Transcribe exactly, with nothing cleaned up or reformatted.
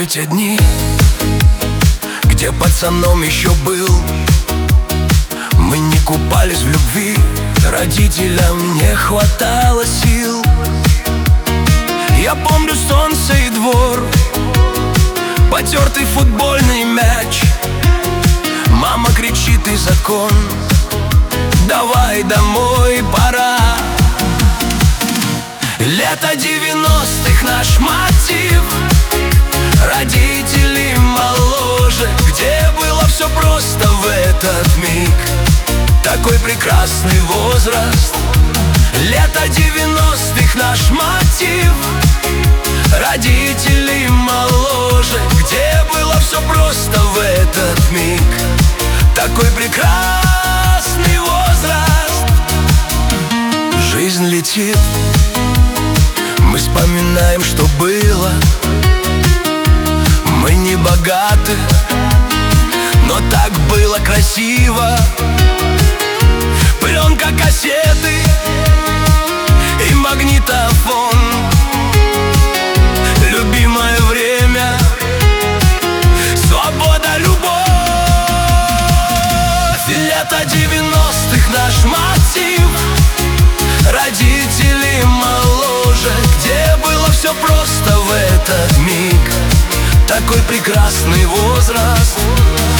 те дни, где пацаном еще был. Мы не купались в любви, родителям не хватало сил. Я помню солнце и двор, потертый футбольный мяч. Мама кричит и закон: давай домой, пора. Лето девяностых наш мотив, родители моложе, где было все просто в этот миг. Такой прекрасный возраст. Лето девяностых наш мотив, родители моложе, где было все просто в этот миг. Такой прекрасный возраст. Жизнь летит, мы вспоминаем, что было. Мы не богаты, но так было красиво. Пленка, кассеты и магнитофон. Любимое время, свобода, любовь. Лето девяностых наш мотив, родители моложе, где было все просто в этот миг. Такой прекрасный возраст.